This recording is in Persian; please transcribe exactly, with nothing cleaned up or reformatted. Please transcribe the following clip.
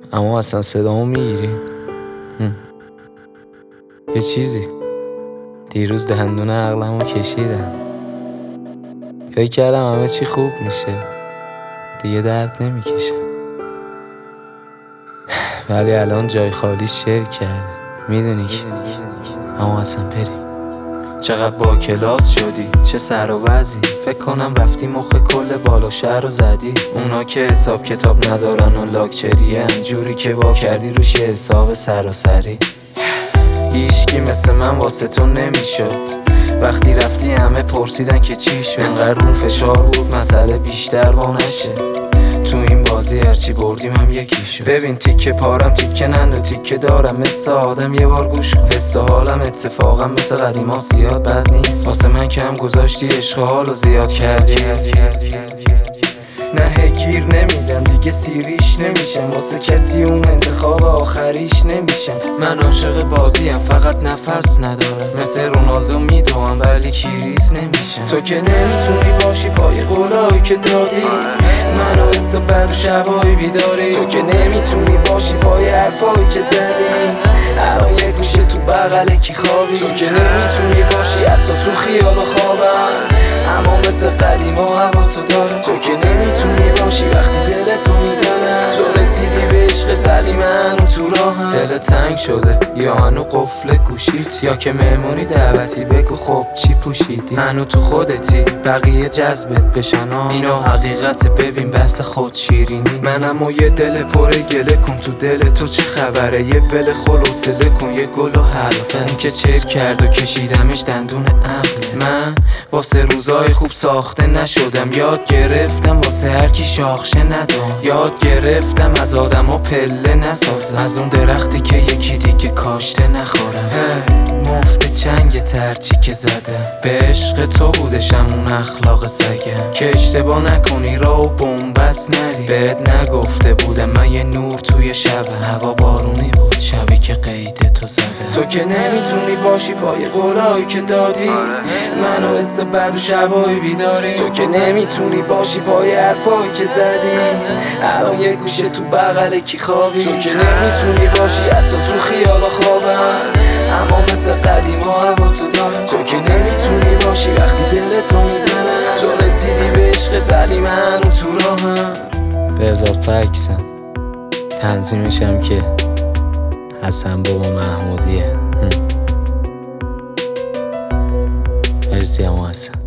اما اصلا صدامو میگیری؟ یه چیزی دیروز دندون عقلمو کشیدم، فکر کردم همه چی خوب میشه، دیگه درد نمیکشه، ولی الان جای خالی شیر کرده. میدونی که اما اصلا بریم. چقدر با کلاس شدی، چه سر و وضعی، فکر کنم رفتی مخ کل بالا شهر رو زدی. اونا که حساب کتاب ندارن و لاکچریه، جوری که وا کردی روش حساب سراسری. هیچکی مثل من واسه تو نمیشد، وقتی رفتی همه پرسیدن که چی شد. انقدر اون فشار بود مسئله بیشتر وا نشه، تو این بازی هرچی بردیم هم یکی شد. ببین تیکه پارم تیکه نند و تیکه دارم، مثل آدم یه بار گوش کن. حس حالم اتفاقا مثل قدیما زیاد بد نیست، واسه من کم گذاشتی عشق حالو زیاد کردی. نه گیر نمیدم دیگه سیریش نمیشم، واسه کسی اون انتخاب آخریش نمیشم. من عاشق بازیم فقط نفس ندارم، مثل رونالدو میدوام ولی کیریس نمیشم. تو که نمیتونی باشی پای قولایی که دادی، منو حساب بر شبایی بیداری. تو که نمیتونی باشی پای حرفایی که زدی، الان یه گوشه تو بغل کی خوابی. تو که نمیتونی باشی حتی تو خیال و خوابم، اما مثل قدیما هوا تو دارم. تو که نمیتونی باشی وقتی دلتو میزنم، تو رسیدی به عشقت ولی من تو راهم. دل تنگ شده یا هنو قفل گوشیت، یا که مهمونی دعوتی بگو خب چی پوشیدی. هنو تو خودتی بقیه جذبت بشن، اینو حقیقت ببین بحث خود شیرینی. منم و یه دل پر گله کن، تو دل تو چه خبره، یه ول خلوصله کن، یه گل و حلقه. اون که چیر کرد و کشیدمش دندون عقله. من واسه روزای خوب ساخته نشدم، یاد گرفتم واسه هر کی شاخشه ندام. یاد گرفتم از آدم و پله نسازم، از اون درختی که یکی دیگه کاشته نخورم. مفت چنگ ترچی که زدم، به عشق تو بودشم اون اخلاق سگم. که اشتباه نکنی را و بومبست نری، بهت نگفته بودم من یه نور توی شبم. هوا بارونی بود شبی که قید تو زدم. تو که نمیتونی باشی پای قولایی که دادی، منو حس بد و شبایی بیداری. تو که نمیتونی باشی پای حرفایی که زدی، الان یه گوشه تو بغل کی خوابی. تو که نمیتونی باشی حتی تو خیال و خوابم، اما مثل قدیما هوا تو دارم. تو که نمیتونی باشی وقتی دلتو میزنم، تو رسیدی به عشقت ولی من تو راهم. به اضافه اکسم تنظیمشم که حسن بابا محمودیه. مرسی اما حسن.